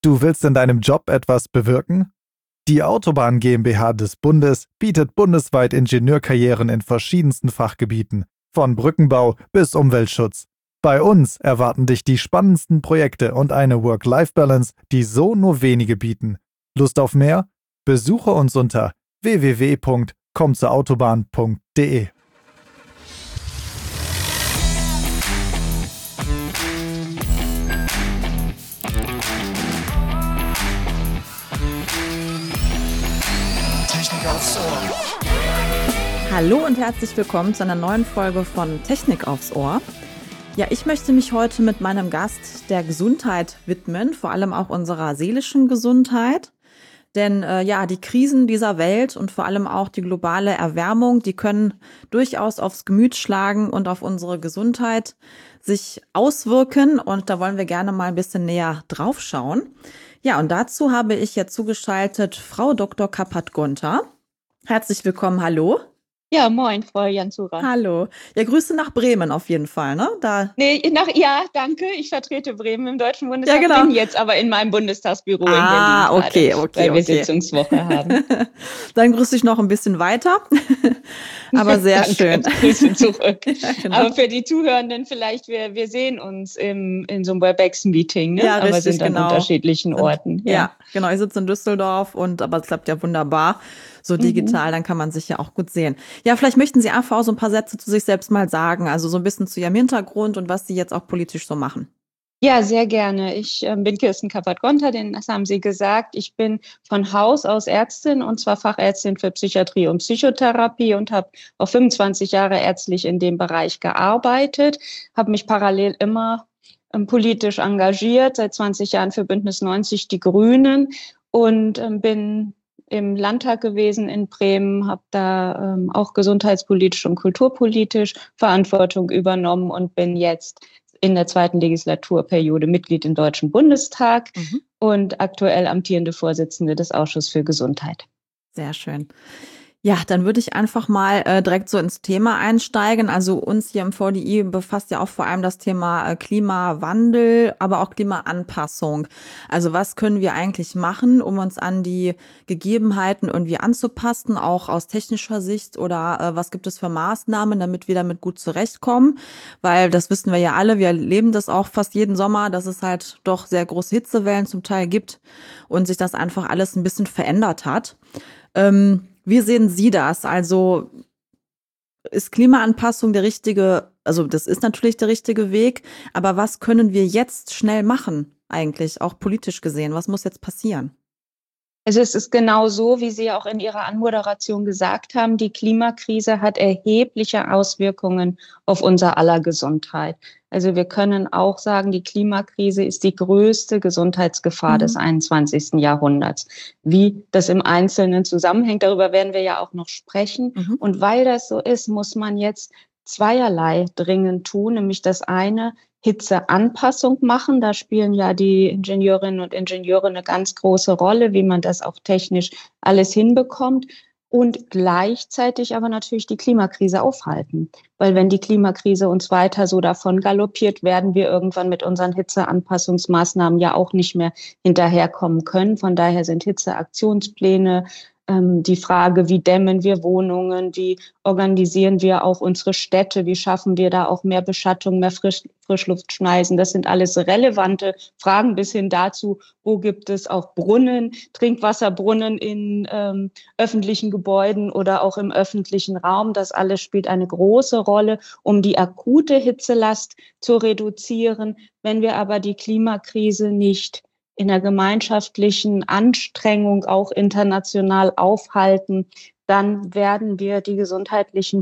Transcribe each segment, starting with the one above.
Du willst in deinem Job etwas bewirken? Die Autobahn GmbH des Bundes bietet bundesweit Ingenieurkarrieren in verschiedensten Fachgebieten, von Brückenbau bis Umweltschutz. Bei uns erwarten dich die spannendsten Projekte und eine Work-Life-Balance, die so nur wenige bieten. Lust auf mehr? Besuche uns unter www.kommzurautobahn.de. Hallo und herzlich willkommen zu einer neuen Folge von Technik aufs Ohr. Ja, ich möchte mich heute mit meinem Gast der Gesundheit widmen, vor allem auch unserer seelischen Gesundheit. Denn die Krisen dieser Welt und vor allem auch die globale Erwärmung, die können durchaus aufs Gemüt schlagen und auf unsere Gesundheit sich auswirken. Und da wollen wir gerne mal ein bisschen näher drauf schauen. Ja, und dazu habe ich jetzt zugeschaltet Frau Dr. Kappert-Gonter. Herzlich willkommen, hallo. Ja, moin, Frau Jansura. Hallo. Ja, Grüße nach Bremen auf jeden Fall, ne? Danke. Ich vertrete Bremen im Deutschen Bundestag. Ja, genau. Bin jetzt aber in meinem Bundestagsbüro in Berlin okay. weil wir Sitzungswoche haben. Dann grüße ich noch ein bisschen weiter. Aber sehr schön. Grüße zurück. Ja, genau. Aber für die Zuhörenden vielleicht, wir sehen uns in so einem WebEx-Meeting, ne? Ja, aber richtig, sind an unterschiedlichen Orten. Ja, genau. Ich sitze in Düsseldorf aber es klappt ja wunderbar. So digital, dann kann man sich ja auch gut sehen. Ja, vielleicht möchten Sie einfach auch so ein paar Sätze zu sich selbst mal sagen, also so ein bisschen zu Ihrem Hintergrund und was Sie jetzt auch politisch so machen. Ja, sehr gerne. Ich bin Kirsten Kappert-Gonter, das haben Sie gesagt. Ich bin von Haus aus Ärztin, und zwar Fachärztin für Psychiatrie und Psychotherapie, und habe auch 25 Jahre ärztlich in dem Bereich gearbeitet, habe mich parallel immer politisch engagiert, seit 20 Jahren für Bündnis 90 Die Grünen, und bin im Landtag gewesen in Bremen, habe da auch gesundheitspolitisch und kulturpolitisch Verantwortung übernommen und bin jetzt in der 2. Legislaturperiode Mitglied im Deutschen Bundestag und aktuell amtierende Vorsitzende des Ausschusses für Gesundheit. Sehr schön. Ja, dann würde ich einfach mal direkt so ins Thema einsteigen. Also uns hier im VDI befasst ja auch vor allem das Thema Klimawandel, aber auch Klimaanpassung. Also was können wir eigentlich machen, um uns an die Gegebenheiten irgendwie anzupassen, auch aus technischer Sicht, oder was gibt es für Maßnahmen, damit wir damit gut zurechtkommen? Weil das wissen wir ja alle, wir erleben das auch fast jeden Sommer, dass es halt doch sehr große Hitzewellen zum Teil gibt und sich das einfach alles ein bisschen verändert hat. Wie sehen Sie das? Also ist Klimaanpassung das ist natürlich der richtige Weg, aber was können wir jetzt schnell machen eigentlich, auch politisch gesehen? Was muss jetzt passieren? Also es ist genau so, wie Sie auch in Ihrer Anmoderation gesagt haben, die Klimakrise hat erhebliche Auswirkungen auf unser aller Gesundheit. Also wir können auch sagen, die Klimakrise ist die größte Gesundheitsgefahr des 21. Jahrhunderts. Wie das im Einzelnen zusammenhängt, darüber werden wir ja auch noch sprechen. Und weil das so ist, muss man jetzt zweierlei dringend tun, nämlich das eine, Hitzeanpassung machen. Da spielen ja die Ingenieurinnen und Ingenieure eine ganz große Rolle, wie man das auch technisch alles hinbekommt. Und gleichzeitig aber natürlich die Klimakrise aufhalten. Weil wenn die Klimakrise uns weiter so davon galoppiert, werden wir irgendwann mit unseren Hitzeanpassungsmaßnahmen ja auch nicht mehr hinterherkommen können. Von daher sind Hitzeaktionspläne, die Frage, wie dämmen wir Wohnungen, wie organisieren wir auch unsere Städte, wie schaffen wir da auch mehr Beschattung, mehr Frischluftschneisen. Das sind alles relevante Fragen bis hin dazu, wo gibt es auch Brunnen, Trinkwasserbrunnen in öffentlichen Gebäuden oder auch im öffentlichen Raum. Das alles spielt eine große Rolle, um die akute Hitzelast zu reduzieren. Wenn wir aber die Klimakrise nicht in der gemeinschaftlichen Anstrengung auch international aufhalten, dann werden wir die gesundheitlichen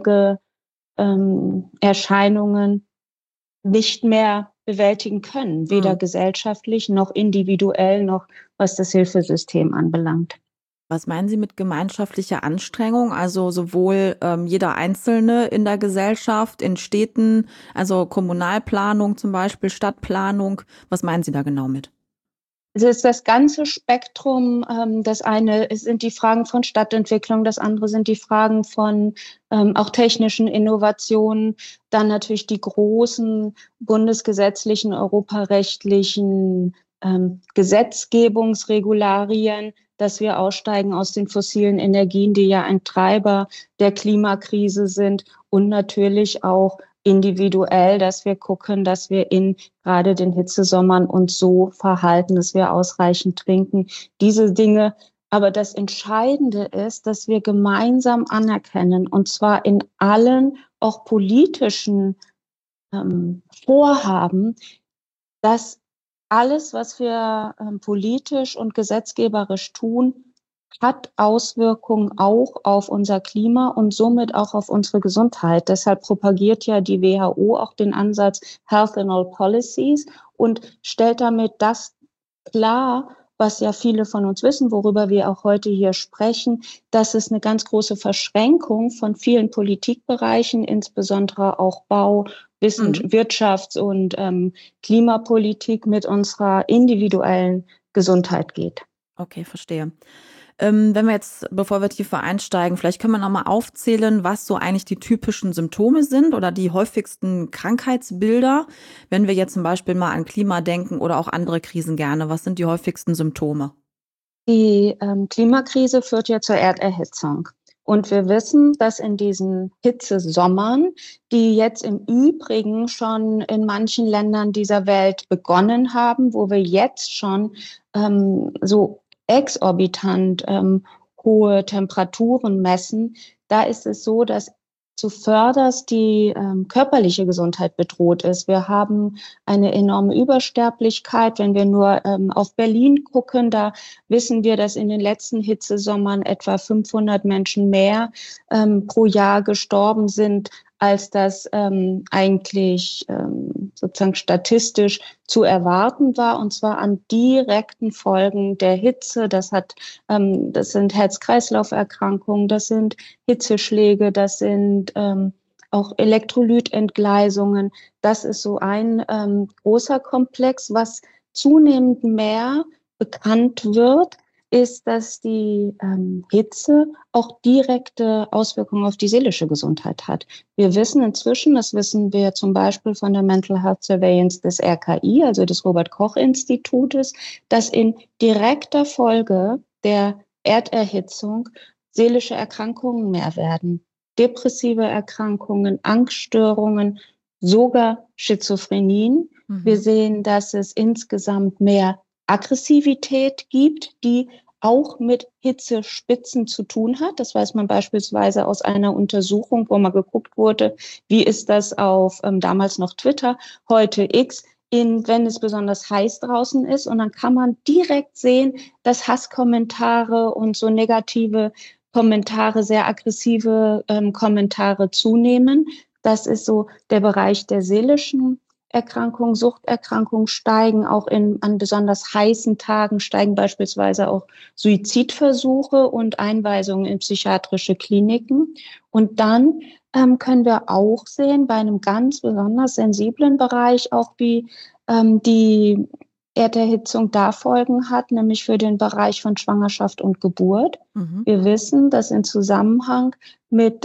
Folgeerscheinungen nicht mehr bewältigen können, weder gesellschaftlich noch individuell noch was das Hilfesystem anbelangt. Was meinen Sie mit gemeinschaftlicher Anstrengung? Also sowohl jeder Einzelne in der Gesellschaft, in Städten, also Kommunalplanung zum Beispiel, Stadtplanung. Was meinen Sie da genau mit? Es ist das ganze Spektrum. Das eine sind die Fragen von Stadtentwicklung, das andere sind die Fragen von auch technischen Innovationen, dann natürlich die großen bundesgesetzlichen, europarechtlichen Gesetzgebungsregularien, dass wir aussteigen aus den fossilen Energien, die ja ein Treiber der Klimakrise sind, und natürlich auch individuell, dass wir gucken, dass wir in gerade den Hitzesommern uns so verhalten, dass wir ausreichend trinken. Diese Dinge. Aber das Entscheidende ist, dass wir gemeinsam anerkennen, und zwar in allen auch politischen Vorhaben, dass alles, was wir politisch und gesetzgeberisch tun, hat Auswirkungen auch auf unser Klima und somit auch auf unsere Gesundheit. Deshalb propagiert ja die WHO auch den Ansatz Health in All Policies und stellt damit das klar, was ja viele von uns wissen, worüber wir auch heute hier sprechen, dass es eine ganz große Verschränkung von vielen Politikbereichen, insbesondere auch Bau, Wirtschafts- und Klimapolitik mit unserer individuellen Gesundheit geht. Okay, verstehe. Wenn wir jetzt, bevor wir tiefer einsteigen, vielleicht können wir nochmal aufzählen, was so eigentlich die typischen Symptome sind oder die häufigsten Krankheitsbilder, wenn wir jetzt zum Beispiel mal an Klima denken oder auch andere Krisen gerne. Was sind die häufigsten Symptome? Die Klimakrise führt ja zur Erderhitzung. Und wir wissen, dass in diesen Hitzesommern, die jetzt im Übrigen schon in manchen Ländern dieser Welt begonnen haben, wo wir jetzt schon so exorbitant hohe Temperaturen messen, da ist es so, dass zuvörderst die körperliche Gesundheit bedroht ist. Wir haben eine enorme Übersterblichkeit. Wenn wir nur auf Berlin gucken, da wissen wir, dass in den letzten Hitzesommern etwa 500 Menschen mehr pro Jahr gestorben sind, als das eigentlich sozusagen statistisch zu erwarten war, und zwar an direkten Folgen der Hitze. Das sind Herz-Kreislauf-Erkrankungen, das sind Hitzeschläge, das sind auch Elektrolytentgleisungen. Das ist so ein großer Komplex. Was zunehmend mehr bekannt wird, ist, dass die Hitze auch direkte Auswirkungen auf die seelische Gesundheit hat. Wir wissen inzwischen, das wissen wir zum Beispiel von der Mental Health Surveillance des RKI, also des Robert-Koch-Institutes, dass in direkter Folge der Erderhitzung seelische Erkrankungen mehr werden. Depressive Erkrankungen, Angststörungen, sogar Schizophrenien. Wir sehen, dass es insgesamt mehr Aggressivität gibt, die auch mit Hitzespitzen zu tun hat. Das weiß man beispielsweise aus einer Untersuchung, wo mal geguckt wurde, wie ist das auf damals noch Twitter, heute X, wenn es besonders heiß draußen ist. Und dann kann man direkt sehen, dass Hasskommentare und so negative Kommentare, sehr aggressive Kommentare zunehmen. Das ist so der Bereich der seelischen Erkrankungen, Suchterkrankungen steigen. Auch an besonders heißen Tagen steigen beispielsweise auch Suizidversuche und Einweisungen in psychiatrische Kliniken. Und dann können wir auch sehen, bei einem ganz besonders sensiblen Bereich auch, wie die Erderhitzung da Folgen hat, nämlich für den Bereich von Schwangerschaft und Geburt. Wir wissen, dass in Zusammenhang mit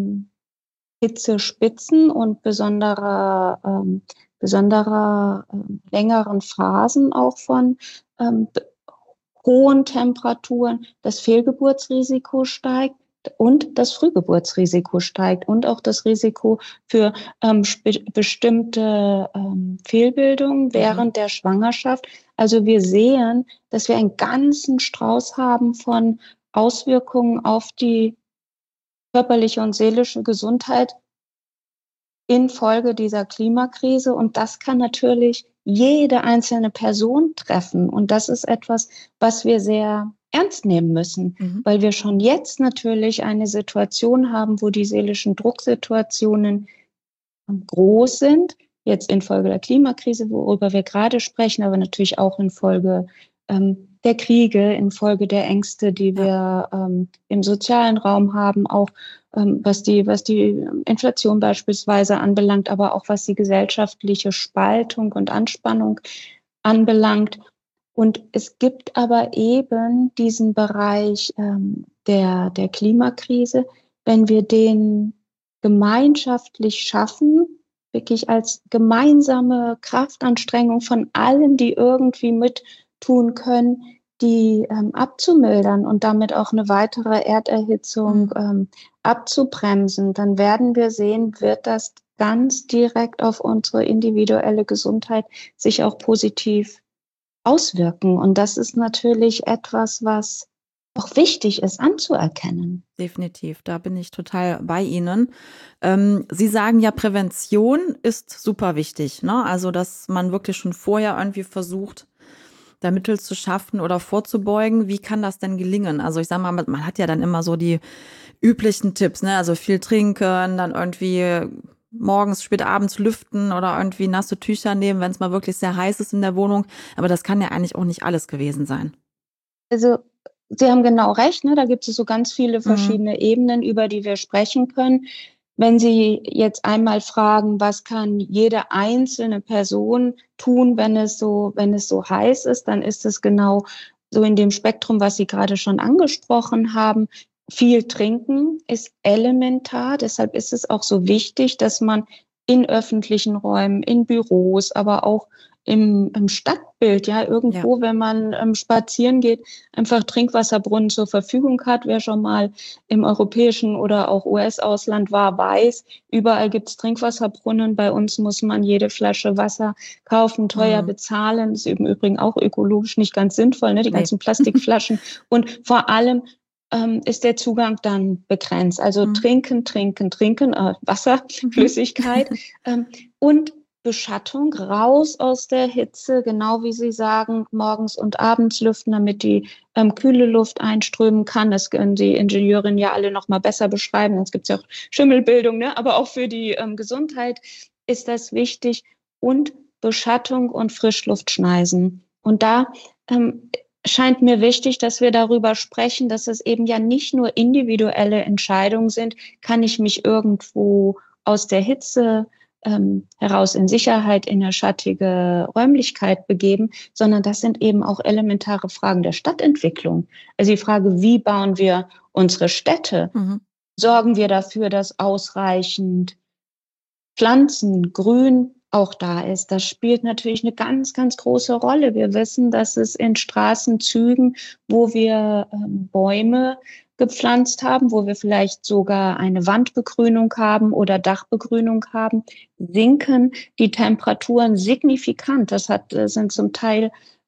Hitzespitzen und besonderer längeren Phasen auch von hohen Temperaturen das Fehlgeburtsrisiko steigt und das Frühgeburtsrisiko steigt und auch das Risiko für bestimmte Fehlbildungen während der Schwangerschaft. Also wir sehen, dass wir einen ganzen Strauß haben von Auswirkungen auf die körperliche und seelische Gesundheit infolge dieser Klimakrise. Und das kann natürlich jede einzelne Person treffen. Und das ist etwas, was wir sehr ernst nehmen müssen, weil wir schon jetzt natürlich eine Situation haben, wo die seelischen Drucksituationen groß sind. Jetzt infolge der Klimakrise, worüber wir gerade sprechen, aber natürlich auch infolge der Kriege, infolge der Ängste, die wir im sozialen Raum haben, auch was die Inflation beispielsweise anbelangt, aber auch was die gesellschaftliche Spaltung und Anspannung anbelangt. Und es gibt aber eben diesen Bereich der Klimakrise, wenn wir den gemeinschaftlich schaffen, wirklich als gemeinsame Kraftanstrengung von allen, die irgendwie mit tun können, die abzumildern und damit auch eine weitere Erderhitzung abzubremsen, dann werden wir sehen, wird das ganz direkt auf unsere individuelle Gesundheit sich auch positiv auswirken. Und das ist natürlich etwas, was auch wichtig ist anzuerkennen. Definitiv, da bin ich total bei Ihnen. Sie sagen ja, Prävention ist super wichtig, ne? Also, dass man wirklich schon vorher irgendwie versucht, da Mittel zu schaffen oder vorzubeugen. Wie kann das denn gelingen? Also ich sage mal, man hat ja dann immer so die üblichen Tipps, ne? Also viel trinken, dann irgendwie morgens, spät abends lüften oder irgendwie nasse Tücher nehmen, wenn es mal wirklich sehr heiß ist in der Wohnung. Aber das kann ja eigentlich auch nicht alles gewesen sein. Also Sie haben genau recht, ne? Da gibt es so ganz viele verschiedene Ebenen, über die wir sprechen können. Wenn Sie jetzt einmal fragen, was kann jede einzelne Person tun, wenn es so heiß ist, dann ist es genau so in dem Spektrum, was Sie gerade schon angesprochen haben. Viel trinken ist elementar. Deshalb ist es auch so wichtig, dass man in öffentlichen Räumen, in Büros, aber auch im Stadtbild, ja, irgendwo, wenn man spazieren geht, einfach Trinkwasserbrunnen zur Verfügung hat. Wer schon mal im europäischen oder auch US-Ausland war, weiß, überall gibt's Trinkwasserbrunnen. Bei uns muss man jede Flasche Wasser kaufen, teuer bezahlen. Das ist im Übrigen auch ökologisch nicht ganz sinnvoll, ne? Die ganzen Plastikflaschen. Und vor allem ist der Zugang dann begrenzt. Also trinken, Wasser, Flüssigkeit und Beschattung, raus aus der Hitze, genau wie Sie sagen, morgens und abends lüften, damit die kühle Luft einströmen kann. Das können die Ingenieurinnen ja alle noch mal besser beschreiben, sonst gibt es ja auch Schimmelbildung, ne? Aber auch für die Gesundheit ist das wichtig. Und Beschattung und Frischluftschneisen. Und da scheint mir wichtig, dass wir darüber sprechen, dass es eben ja nicht nur individuelle Entscheidungen sind, kann ich mich irgendwo aus der Hitze heraus in Sicherheit in eine schattige Räumlichkeit begeben, sondern das sind eben auch elementare Fragen der Stadtentwicklung. Also die Frage, wie bauen wir unsere Städte? Sorgen wir dafür, dass ausreichend Pflanzen, Grün auch da ist. Das spielt natürlich eine ganz, ganz große Rolle. Wir wissen, dass es in Straßenzügen, wo wir Bäume gepflanzt haben, wo wir vielleicht sogar eine Wandbegrünung haben oder Dachbegrünung haben, sinken die Temperaturen signifikant. Das sind zum Teil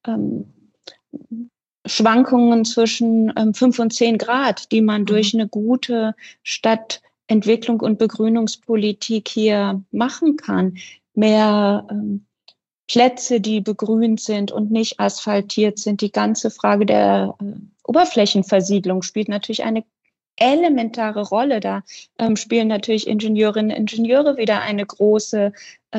Schwankungen zwischen 5 und 10 Grad, die man durch eine gute Stadtentwicklung und Begrünungspolitik hier machen kann. Mehr Plätze, die begrünt sind und nicht asphaltiert sind. Die ganze Frage der Oberflächenversiegelung spielt natürlich eine elementare Rolle. Da spielen natürlich Ingenieurinnen und Ingenieure wieder eine große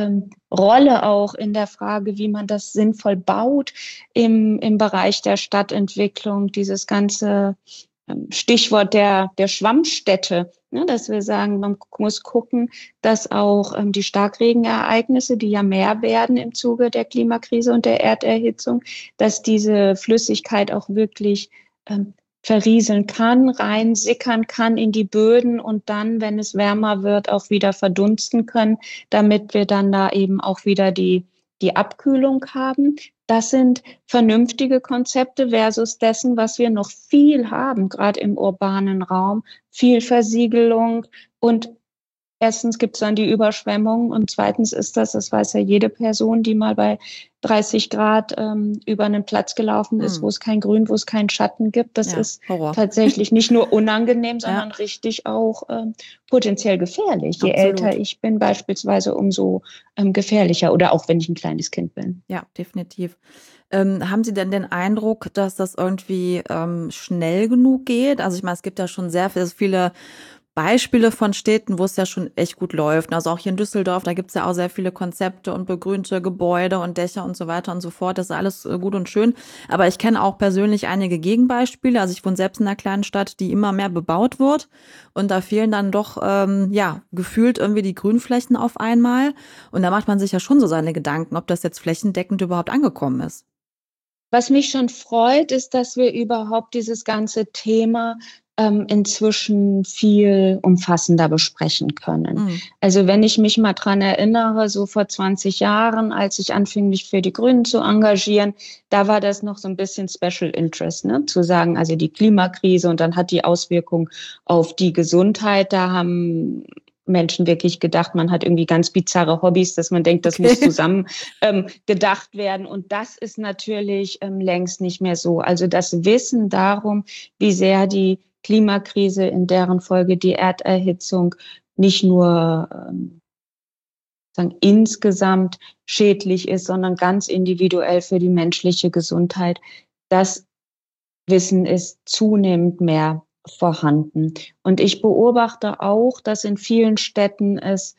Rolle auch in der Frage, wie man das sinnvoll baut im Bereich der Stadtentwicklung. Dieses ganze Stichwort der Schwammstädte, ne, dass wir sagen, man muss gucken, dass auch die Starkregenereignisse, die ja mehr werden im Zuge der Klimakrise und der Erderhitzung, dass diese Flüssigkeit auch wirklich verrieseln kann, reinsickern kann in die Böden und dann, wenn es wärmer wird, auch wieder verdunsten können, damit wir dann da eben auch wieder die Abkühlung haben. Das sind vernünftige Konzepte versus dessen, was wir noch viel haben, gerade im urbanen Raum. Viel Versiegelung und erstens gibt es dann die Überschwemmung und zweitens ist das weiß ja jede Person, die mal bei 30 Grad über einen Platz gelaufen ist, wo es kein Grün, wo es keinen Schatten gibt. Das ist Horror. Tatsächlich nicht nur unangenehm, sondern richtig auch potenziell gefährlich. Je älter ich bin beispielsweise, umso gefährlicher oder auch wenn ich ein kleines Kind bin. Ja, definitiv. Haben Sie denn den Eindruck, dass das irgendwie schnell genug geht? Also ich meine, es gibt ja schon sehr viele Beispiele von Städten, wo es ja schon echt gut läuft. Also auch hier in Düsseldorf, da gibt's ja auch sehr viele Konzepte und begrünte Gebäude und Dächer und so weiter und so fort. Das ist alles gut und schön. Aber ich kenne auch persönlich einige Gegenbeispiele. Also ich wohne selbst in einer kleinen Stadt, die immer mehr bebaut wird. Und da fehlen dann doch, gefühlt irgendwie die Grünflächen auf einmal. Und da macht man sich ja schon so seine Gedanken, ob das jetzt flächendeckend überhaupt angekommen ist. Was mich schon freut, ist, dass wir überhaupt dieses ganze Thema inzwischen viel umfassender besprechen können. Mhm. Also wenn ich mich mal dran erinnere, so vor 20 Jahren, als ich anfing, mich für die Grünen zu engagieren, da war das noch so ein bisschen Special Interest, ne? Zu sagen, also die Klimakrise und dann hat die Auswirkung auf die Gesundheit. Da haben Menschen wirklich gedacht, man hat irgendwie ganz bizarre Hobbys, dass man denkt, das muss zusammen gedacht werden. Und das ist natürlich längst nicht mehr so. Also das Wissen darum, wie sehr die Klimakrise, in deren Folge die Erderhitzung nicht nur insgesamt schädlich ist, sondern ganz individuell für die menschliche Gesundheit. Das Wissen ist zunehmend mehr vorhanden. Und ich beobachte auch, dass in vielen Städten es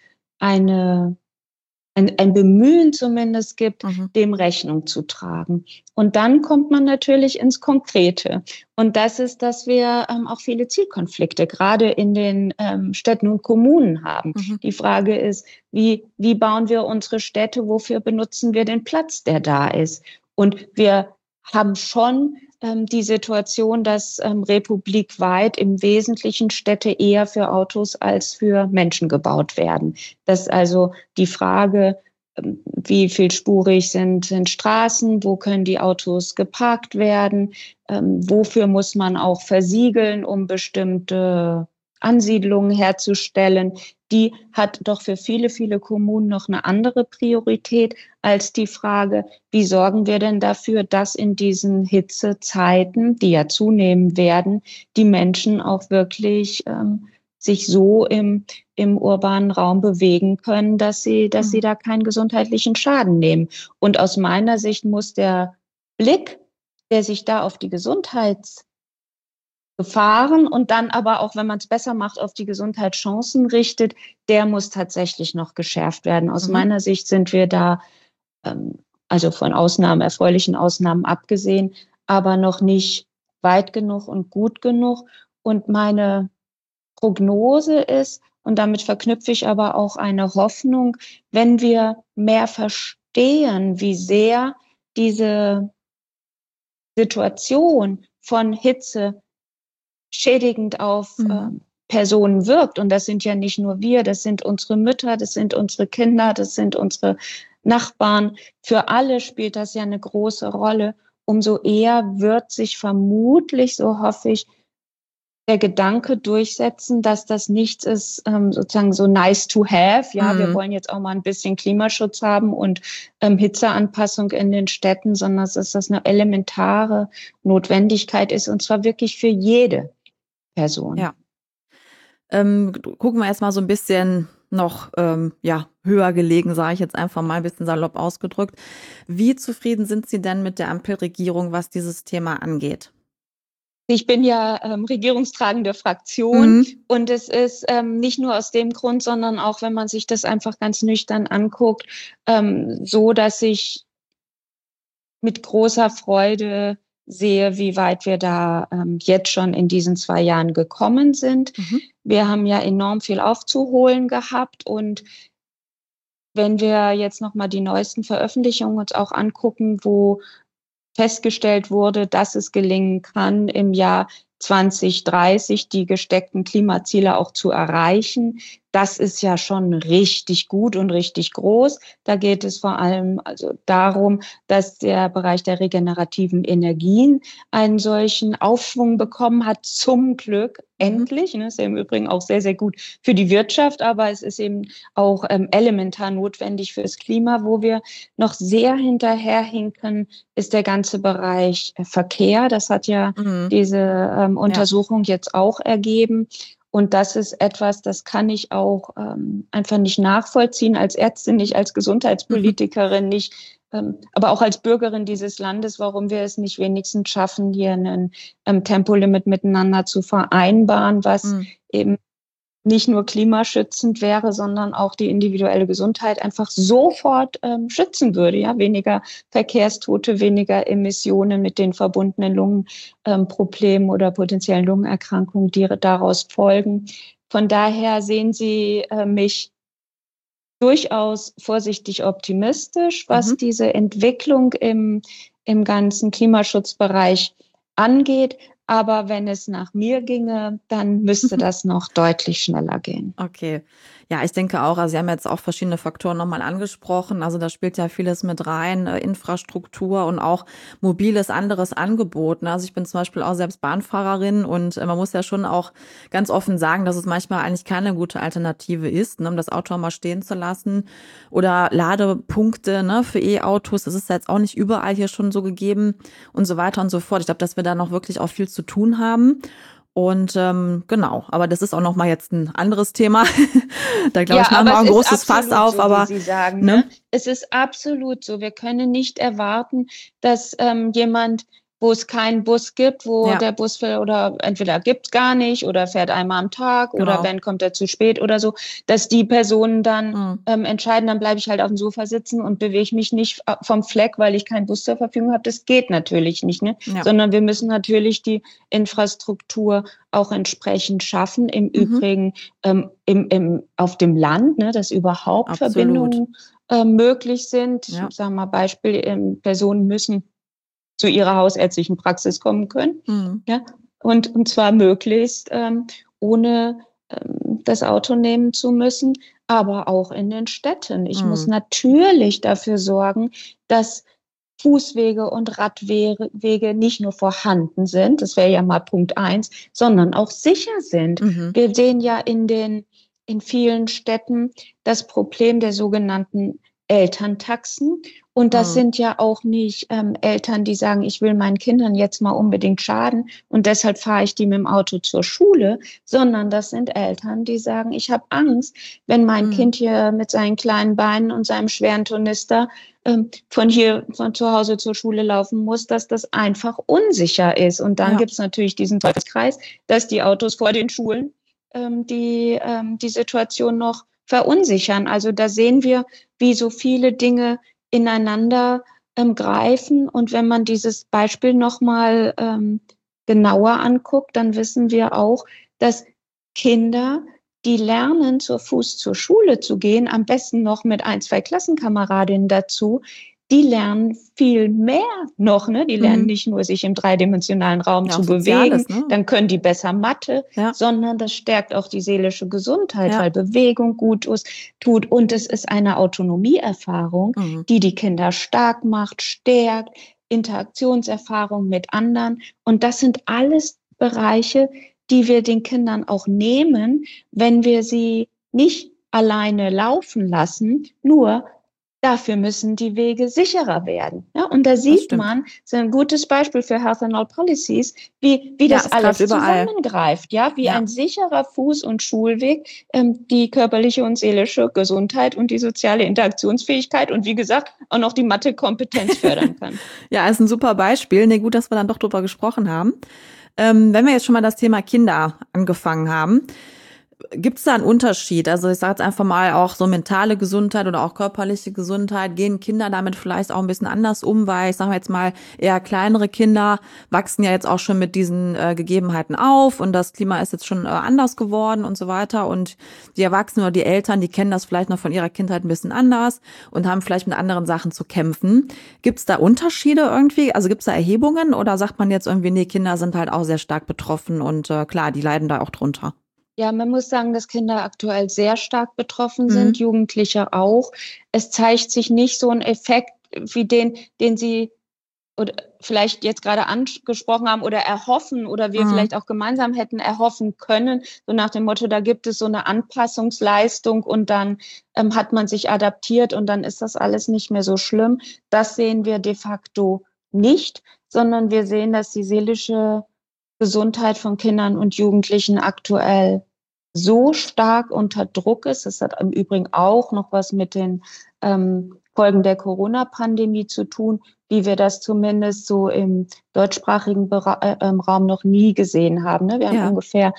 ein Bemühen zumindest gibt, dem Rechnung zu tragen. Und dann kommt man natürlich ins Konkrete. Und das ist, dass wir auch viele Zielkonflikte gerade in den Städten und Kommunen haben. Die Frage ist, wie bauen wir unsere Städte? Wofür benutzen wir den Platz, der da ist? Und wir haben schon die Situation, dass republikweit im Wesentlichen Städte eher für Autos als für Menschen gebaut werden. Dass also die Frage, wie vielspurig sind Straßen, wo können die Autos geparkt werden, wofür muss man auch versiegeln, um bestimmte Ansiedlungen herzustellen, die hat doch für viele, viele Kommunen noch eine andere Priorität als die Frage, wie sorgen wir denn dafür, dass in diesen Hitzezeiten, die ja zunehmen werden, die Menschen auch wirklich sich so im urbanen Raum bewegen können, dass sie da keinen gesundheitlichen Schaden nehmen. Und aus meiner Sicht muss der Blick, der sich da auf die Gesundheitsgefahren und dann aber auch, wenn man es besser macht, auf die Gesundheitschancen richtet, der muss tatsächlich noch geschärft werden. Aus meiner Sicht sind wir da, also von Ausnahmen, erfreulichen Ausnahmen abgesehen, aber noch nicht weit genug und gut genug. Und meine Prognose ist, und damit verknüpfe ich aber auch eine Hoffnung, wenn wir mehr verstehen, wie sehr diese Situation von Hitze schädigend auf Personen wirkt. Und das sind ja nicht nur wir, das sind unsere Mütter, das sind unsere Kinder, das sind unsere Nachbarn. Für alle spielt das ja eine große Rolle. Umso eher wird sich vermutlich, so hoffe ich, der Gedanke durchsetzen, dass das nichts ist, sozusagen so nice to have. Ja, wir wollen jetzt auch mal ein bisschen Klimaschutz haben und Hitzeanpassung in den Städten, sondern dass das eine elementare Notwendigkeit ist, und zwar wirklich für jede Person. Ja. Gucken wir erstmal so ein bisschen noch höher gelegen, sage ich jetzt einfach mal ein bisschen salopp ausgedrückt. Wie zufrieden sind Sie denn mit der Ampelregierung, was dieses Thema angeht? Ich bin ja regierungstragende Fraktion und es ist nicht nur aus dem Grund, sondern auch, wenn man sich das einfach ganz nüchtern anguckt, so, dass ich mit großer Freude sehe, wie weit wir da jetzt schon in diesen 2 Jahren gekommen sind. Wir haben ja enorm viel aufzuholen gehabt, und wenn wir jetzt nochmal die neuesten Veröffentlichungen uns auch angucken, wo festgestellt wurde, dass es gelingen kann, im Jahr 2030 die gesteckten Klimaziele auch zu erreichen. Das ist ja schon richtig gut und richtig groß. Da geht es vor allem also darum, dass der Bereich der regenerativen Energien einen solchen Aufschwung bekommen hat, zum Glück endlich. Das ist ja im Übrigen auch sehr, sehr gut für die Wirtschaft, aber es ist eben auch elementar notwendig fürs Klima. Wo wir noch sehr hinterherhinken, ist der ganze Bereich Verkehr. Das hat ja diese Untersuchung jetzt auch ergeben. Und das ist etwas, das kann ich auch einfach nicht nachvollziehen, als Ärztin, nicht als Gesundheitspolitikerin, nicht, aber auch als Bürgerin dieses Landes, warum wir es nicht wenigstens schaffen, hier ein Tempolimit miteinander zu vereinbaren, was eben nicht nur klimaschützend wäre, sondern auch die individuelle Gesundheit einfach sofort schützen würde. Ja, weniger Verkehrstote, weniger Emissionen mit den verbundenen Lungenproblemen oder potenziellen Lungenerkrankungen, die daraus folgen. Von daher sehen Sie mich durchaus vorsichtig optimistisch, was diese Entwicklung im ganzen Klimaschutzbereich angeht. Aber wenn es nach mir ginge, dann müsste das noch deutlich schneller gehen. Okay. Ja, ich denke auch, also Sie haben jetzt auch verschiedene Faktoren nochmal angesprochen. Also da spielt ja vieles mit rein, Infrastruktur und auch mobiles anderes Angebot. Ne? Also ich bin zum Beispiel auch selbst Bahnfahrerin und man muss ja schon auch ganz offen sagen, dass es manchmal eigentlich keine gute Alternative ist, ne, um das Auto mal stehen zu lassen. Oder Ladepunkte, ne, für E-Autos, das ist ja jetzt auch nicht überall hier schon so gegeben und so weiter und so fort. Ich glaube, dass wir da noch wirklich auch viel zu tun haben. Und genau, aber das ist auch noch mal jetzt ein anderes Thema. Da glaube ich, machen wir auch ein großes Fass auf. So, aber wie Sie sagen, ne? Es ist absolut so. Wir können nicht erwarten, dass jemand, wo es keinen Bus gibt, wo der Bus fährt, oder entweder gibt's gar nicht oder fährt einmal am Tag oder wenn kommt er zu spät oder so, dass die Personen dann entscheiden, dann bleibe ich halt auf dem Sofa sitzen und bewege mich nicht vom Fleck, weil ich keinen Bus zur Verfügung habe. Das geht natürlich nicht, ne? Sondern wir müssen natürlich die Infrastruktur auch entsprechend schaffen. Im Übrigen auf dem Land, ne, dass überhaupt Verbindungen möglich sind. Ich sage mal Beispiel, Personen müssen zu ihrer hausärztlichen Praxis kommen können. Ja? Und zwar möglichst ohne das Auto nehmen zu müssen, aber auch in den Städten. Ich muss natürlich dafür sorgen, dass Fußwege und Radwege nicht nur vorhanden sind, das wäre ja mal Punkt 1, sondern auch sicher sind. Wir sehen ja in vielen Städten das Problem der sogenannten Elterntaxen. Und das sind ja auch nicht Eltern, die sagen, ich will meinen Kindern jetzt mal unbedingt schaden und deshalb fahre ich die mit dem Auto zur Schule, sondern das sind Eltern, die sagen, ich habe Angst, wenn mein Kind hier mit seinen kleinen Beinen und seinem schweren Tornister von zu Hause zur Schule laufen muss, dass das einfach unsicher ist. Und dann gibt es natürlich diesen Teufelskreis, dass die Autos vor den Schulen die Situation noch verunsichern. Also da sehen wir, wie so viele Dinge ineinander greifen. Und wenn man dieses Beispiel nochmal genauer anguckt, dann wissen wir auch, dass Kinder, die lernen, zu Fuß zur Schule zu gehen, am besten noch mit 1, 2 Klassenkameradinnen dazu, die lernen viel mehr noch, ne? Die lernen nicht nur, sich im dreidimensionalen Raum zu bewegen, ne? Dann können die besser Mathe, sondern das stärkt auch die seelische Gesundheit, weil Bewegung gut tut. Und es ist eine Autonomieerfahrung, die die Kinder stark macht, stärkt, Interaktionserfahrung mit anderen. Und das sind alles Bereiche, die wir den Kindern auch nehmen, wenn wir sie nicht alleine laufen lassen, nur dafür müssen die Wege sicherer werden. Ja, und da sieht man, das ist ein gutes Beispiel für Health and All Policies, wie das alles zusammengreift, wie ein sicherer Fuß- und Schulweg die körperliche und seelische Gesundheit und die soziale Interaktionsfähigkeit und wie gesagt auch noch die Mathekompetenz fördern kann. Ja, ist ein super Beispiel. Nee, gut, dass wir dann doch drüber gesprochen haben. Wenn wir jetzt schon mal das Thema Kinder angefangen haben, gibt es da einen Unterschied? Also ich sage jetzt einfach mal auch so mentale Gesundheit oder auch körperliche Gesundheit. Gehen Kinder damit vielleicht auch ein bisschen anders um? Weil ich sage jetzt mal, eher kleinere Kinder wachsen ja jetzt auch schon mit diesen Gegebenheiten auf und das Klima ist jetzt schon anders geworden und so weiter. Und die Erwachsenen oder die Eltern, die kennen das vielleicht noch von ihrer Kindheit ein bisschen anders und haben vielleicht mit anderen Sachen zu kämpfen. Gibt es da Unterschiede irgendwie? Also gibt es da Erhebungen oder sagt man jetzt irgendwie, nee, Kinder sind halt auch sehr stark betroffen und klar, die leiden da auch drunter? Ja, man muss sagen, dass Kinder aktuell sehr stark betroffen sind, Jugendliche auch. Es zeigt sich nicht so ein Effekt wie den Sie oder vielleicht jetzt gerade angesprochen haben oder erhoffen oder wir vielleicht auch gemeinsam hätten erhoffen können, so nach dem Motto, da gibt es so eine Anpassungsleistung und dann hat man sich adaptiert und dann ist das alles nicht mehr so schlimm. Das sehen wir de facto nicht, sondern wir sehen, dass die seelische Gesundheit von Kindern und Jugendlichen aktuell so stark unter Druck ist. Das hat im Übrigen auch noch was mit den Folgen der Corona-Pandemie zu tun, wie wir das zumindest so im deutschsprachigen Raum noch nie gesehen haben. Ne? Wir haben ungefähr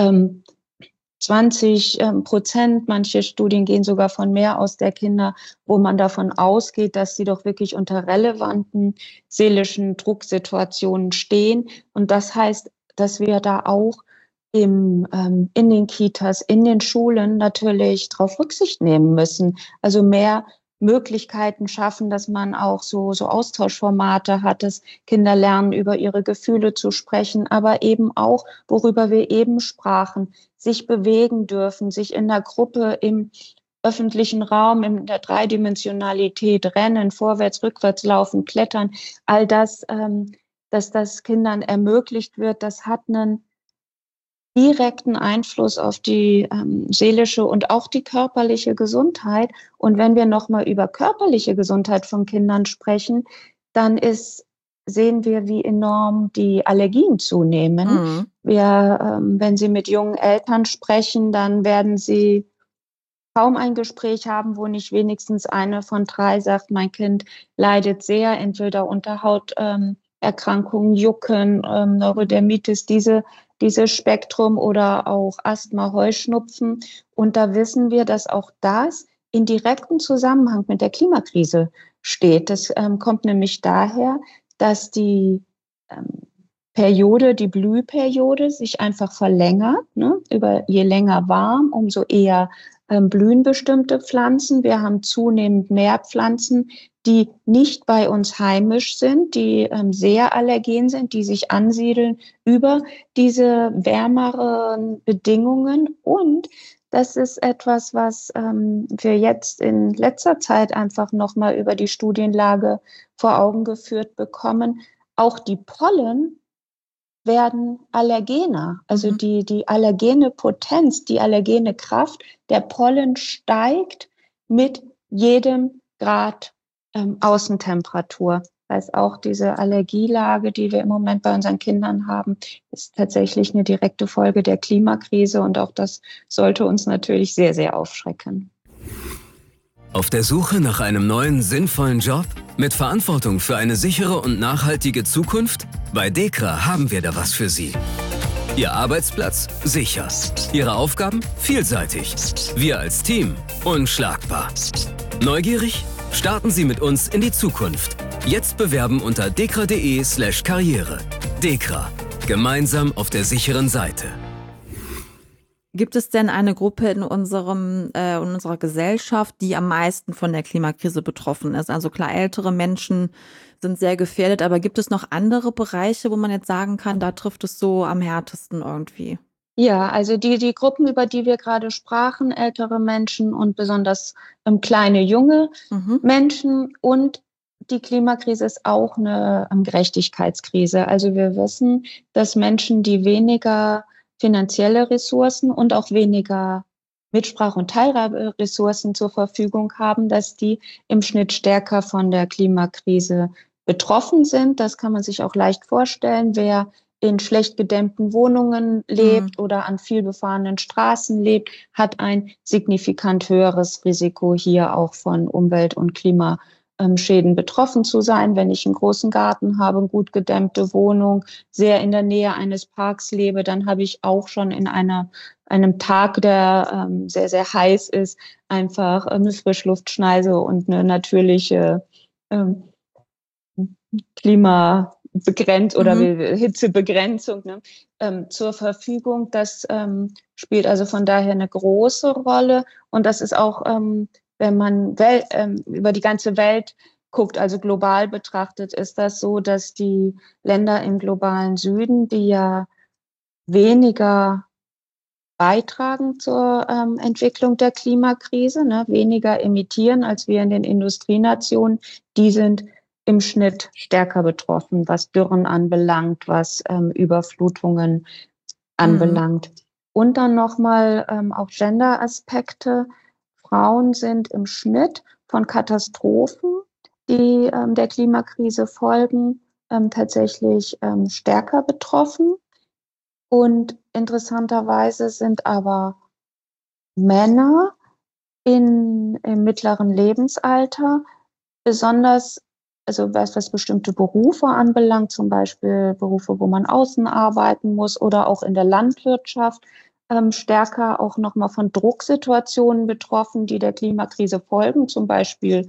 20%, manche Studien gehen sogar von mehr aus der Kinder, wo man davon ausgeht, dass sie doch wirklich unter relevanten seelischen Drucksituationen stehen. Und das heißt, dass wir da auch in den Kitas, in den Schulen natürlich darauf Rücksicht nehmen müssen. Also mehr Möglichkeiten schaffen, dass man auch so Austauschformate hat, dass Kinder lernen, über ihre Gefühle zu sprechen, aber eben auch, worüber wir eben sprachen, sich bewegen dürfen, sich in der Gruppe im öffentlichen Raum, in der Dreidimensionalität rennen, vorwärts, rückwärts laufen, klettern, all das, dass das Kindern ermöglicht wird, das hat einen direkten Einfluss auf die seelische und auch die körperliche Gesundheit. Und wenn wir nochmal über körperliche Gesundheit von Kindern sprechen, dann sehen wir, wie enorm die Allergien zunehmen. Mhm. Wenn Sie mit jungen Eltern sprechen, dann werden Sie kaum ein Gespräch haben, wo nicht wenigstens eine von 3 sagt, mein Kind leidet sehr, entweder unter Hauterkrankungen, Jucken, Neurodermitis, dieses Spektrum oder auch Asthma, Heuschnupfen. Und da wissen wir, dass auch das in direktem Zusammenhang mit der Klimakrise steht. Das kommt nämlich daher, dass die die Blühperiode sich einfach verlängert. Ne? Je länger warm, umso eher blühen bestimmte Pflanzen. Wir haben zunehmend mehr Pflanzen, die nicht bei uns heimisch sind, die sehr allergen sind, die sich ansiedeln über diese wärmeren Bedingungen. Und das ist etwas, was wir jetzt in letzter Zeit einfach nochmal über die Studienlage vor Augen geführt bekommen. Auch die Pollen werden allergener. Also die allergene Potenz, die allergene Kraft der Pollen steigt mit jedem Grad Außentemperatur. Das heißt, auch diese Allergielage, die wir im Moment bei unseren Kindern haben, ist tatsächlich eine direkte Folge der Klimakrise. Und auch das sollte uns natürlich sehr, sehr aufschrecken. Auf der Suche nach einem neuen, sinnvollen Job? Mit Verantwortung für eine sichere und nachhaltige Zukunft? Bei DEKRA haben wir da was für Sie. Ihr Arbeitsplatz? Sicher. Ihre Aufgaben? Vielseitig. Wir als Team? Unschlagbar. Neugierig? Starten Sie mit uns in die Zukunft. Jetzt bewerben unter dekra.de/karriere. DEKRA. Gemeinsam auf der sicheren Seite. Gibt es denn eine Gruppe in unserer Gesellschaft, die am meisten von der Klimakrise betroffen ist? Also klar, ältere Menschen sind sehr gefährdet, aber gibt es noch andere Bereiche, wo man jetzt sagen kann, da trifft es so am härtesten irgendwie? Ja, also die Gruppen, über die wir gerade sprachen, ältere Menschen und besonders kleine, junge Menschen, und die Klimakrise ist auch eine Gerechtigkeitskrise. Also wir wissen, dass Menschen, die weniger finanzielle Ressourcen und auch weniger Mitsprache- und Teilhaberessourcen zur Verfügung haben, dass die im Schnitt stärker von der Klimakrise betroffen sind. Das kann man sich auch leicht vorstellen. Wer in schlecht gedämmten Wohnungen lebt oder an viel befahrenen Straßen lebt, hat ein signifikant höheres Risiko, hier auch von Umwelt- und Klimaschäden betroffen zu sein. Wenn ich einen großen Garten habe, eine gut gedämmte Wohnung, sehr in der Nähe eines Parks lebe, dann habe ich auch schon in einem Tag, der sehr, sehr heiß ist, einfach eine Frischluftschneise und eine natürliche Hitzebegrenzung zur Verfügung. Das spielt also von daher eine große Rolle. Und das ist auch, wenn man über die ganze Welt guckt, also global betrachtet, ist das so, dass die Länder im globalen Süden, die ja weniger beitragen zur Entwicklung der Klimakrise, weniger emittieren als wir in den Industrienationen, die sind im Schnitt stärker betroffen, was Dürren anbelangt, was Überflutungen anbelangt. Und dann nochmal auch Gender-Aspekte. Frauen sind im Schnitt von Katastrophen, die der Klimakrise folgen, tatsächlich stärker betroffen. Und interessanterweise sind aber Männer im mittleren Lebensalter besonders, also was bestimmte Berufe anbelangt, zum Beispiel Berufe, wo man außen arbeiten muss oder auch in der Landwirtschaft, stärker auch nochmal von Drucksituationen betroffen, die der Klimakrise folgen, zum Beispiel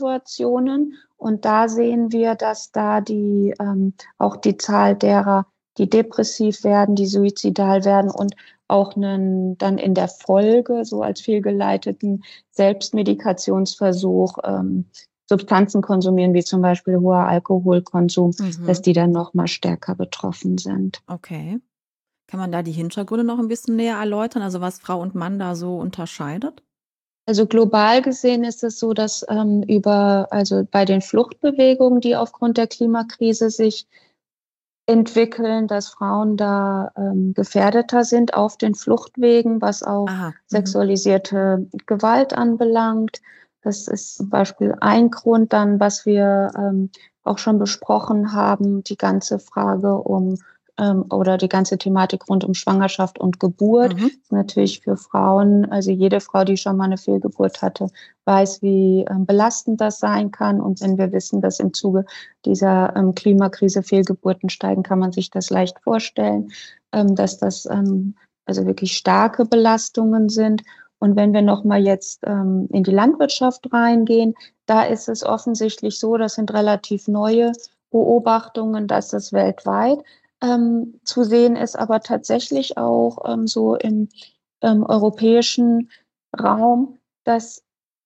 Dürresituationen. Und da sehen wir, dass da auch die Zahl derer, die depressiv werden, die suizidal werden und auch dann in der Folge so als fehlgeleiteten Selbstmedikationsversuch Substanzen konsumieren, wie zum Beispiel hoher Alkoholkonsum, dass die dann noch mal stärker betroffen sind. Okay. Kann man da die Hintergründe noch ein bisschen näher erläutern, also was Frau und Mann da so unterscheidet? Also global gesehen ist es so, dass also bei den Fluchtbewegungen, die aufgrund der Klimakrise sich entwickeln, dass Frauen da gefährdeter sind auf den Fluchtwegen, was auch sexualisierte Gewalt anbelangt. Das ist zum Beispiel ein Grund. Dann, was wir auch schon besprochen haben, die ganze Frage oder die ganze Thematik rund um Schwangerschaft und Geburt ist natürlich für Frauen, also jede Frau, die schon mal eine Fehlgeburt hatte, weiß, wie belastend das sein kann. Und wenn wir wissen, dass im Zuge dieser Klimakrise Fehlgeburten steigen, kann man sich das leicht vorstellen, dass das also wirklich starke Belastungen sind. Und wenn wir nochmal jetzt in die Landwirtschaft reingehen, da ist es offensichtlich so, das sind relativ neue Beobachtungen, dass das weltweit zu sehen ist, aber tatsächlich auch so im europäischen Raum, dass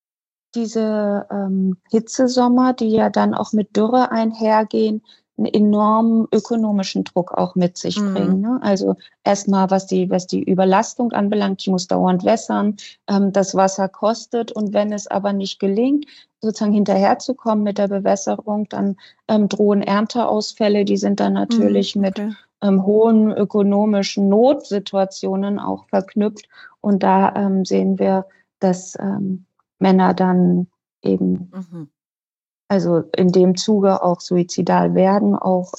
diese Hitzesommer, die ja dann auch mit Dürre einhergehen, einen enormen ökonomischen Druck auch mit sich bringen. Ne? Also erstmal, was die Überlastung anbelangt, ich muss dauernd wässern, das Wasser kostet, und wenn es aber nicht gelingt, sozusagen hinterherzukommen mit der Bewässerung, dann drohen Ernteausfälle, die sind dann natürlich mit hohen ökonomischen Notsituationen auch verknüpft, und da sehen wir, dass Männer dann eben also in dem Zuge auch suizidal werden, auch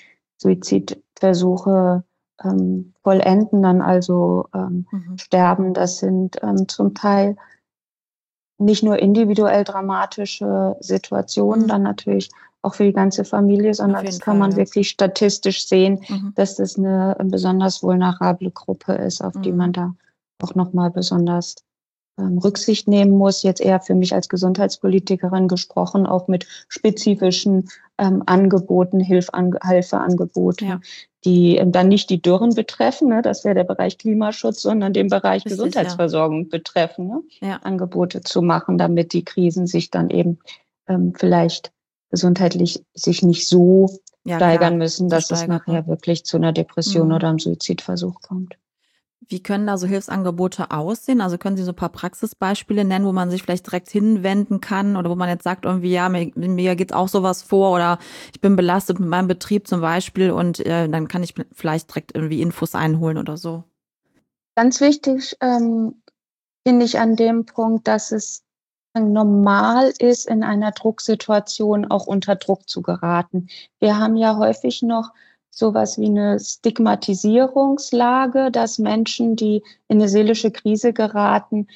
Suizidversuche vollenden, dann also sterben. Das sind zum Teil nicht nur individuell dramatische Situationen, dann natürlich auch für die ganze Familie, sondern das kann man wirklich statistisch sehen, dass das eine besonders vulnerable Gruppe ist, auf die man da auch nochmal besonders Rücksicht nehmen muss, jetzt eher für mich als Gesundheitspolitikerin gesprochen, auch mit spezifischen Angeboten, Hilfeangeboten, die dann nicht die Dürren betreffen, ne, das wäre der Bereich Klimaschutz, sondern den Bereich Gesundheitsversorgung betreffen, ne, Angebote zu machen, damit die Krisen sich dann eben vielleicht gesundheitlich sich nicht so steigern müssen, dass es nachher wirklich zu einer Depression oder einem Suizidversuch kommt. Wie können da so Hilfsangebote aussehen? Also können Sie so ein paar Praxisbeispiele nennen, wo man sich vielleicht direkt hinwenden kann oder wo man jetzt sagt, irgendwie, ja, mir geht auch sowas vor oder ich bin belastet mit meinem Betrieb zum Beispiel und dann kann ich vielleicht direkt irgendwie Infos einholen oder so. Ganz wichtig finde ich an dem Punkt, dass es normal ist, in einer Drucksituation auch unter Druck zu geraten. Wir haben ja häufig noch sowas wie eine Stigmatisierungslage, dass Menschen, die in eine seelische Krise geraten,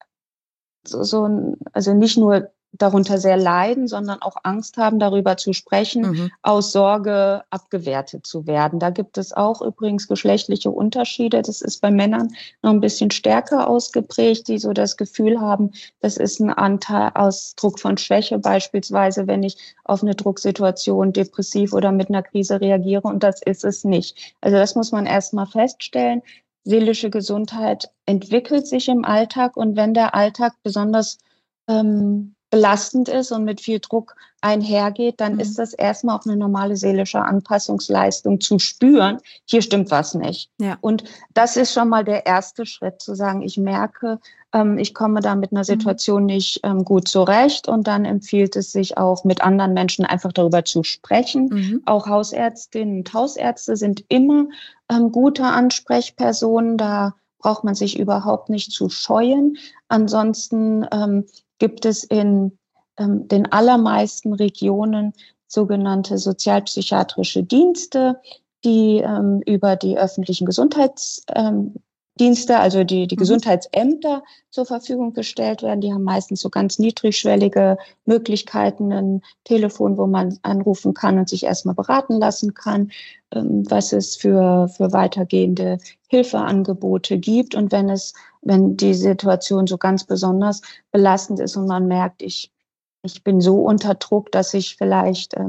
also nicht nur darunter sehr leiden, sondern auch Angst haben, darüber zu sprechen, aus Sorge abgewertet zu werden. Da gibt es auch übrigens geschlechtliche Unterschiede. Das ist bei Männern noch ein bisschen stärker ausgeprägt, die so das Gefühl haben, das ist ein Ausdruck von Schwäche beispielsweise, wenn ich auf eine Drucksituation depressiv oder mit einer Krise reagiere, und das ist es nicht. Also das muss man erstmal feststellen. Seelische Gesundheit entwickelt sich im Alltag, und wenn der Alltag besonders belastend ist und mit viel Druck einhergeht, dann ist das erstmal auch eine normale seelische Anpassungsleistung zu spüren, hier stimmt was nicht. Ja. Und das ist schon mal der erste Schritt, zu sagen, ich merke, ich komme da mit einer Situation nicht gut zurecht, und dann empfiehlt es sich auch, mit anderen Menschen einfach darüber zu sprechen. Auch Hausärztinnen und Hausärzte sind immer gute Ansprechpersonen, da braucht man sich überhaupt nicht zu scheuen. Ansonsten gibt es in den allermeisten Regionen sogenannte sozialpsychiatrische Dienste, die über die öffentlichen Gesundheitsdienste, also die Gesundheitsämter zur Verfügung gestellt werden. Die haben meistens so ganz niedrigschwellige Möglichkeiten, ein Telefon, wo man anrufen kann und sich erstmal beraten lassen kann, was es für weitergehende Hilfeangebote gibt. Und wenn die Situation so ganz besonders belastend ist und man merkt, ich bin so unter Druck, dass ich vielleicht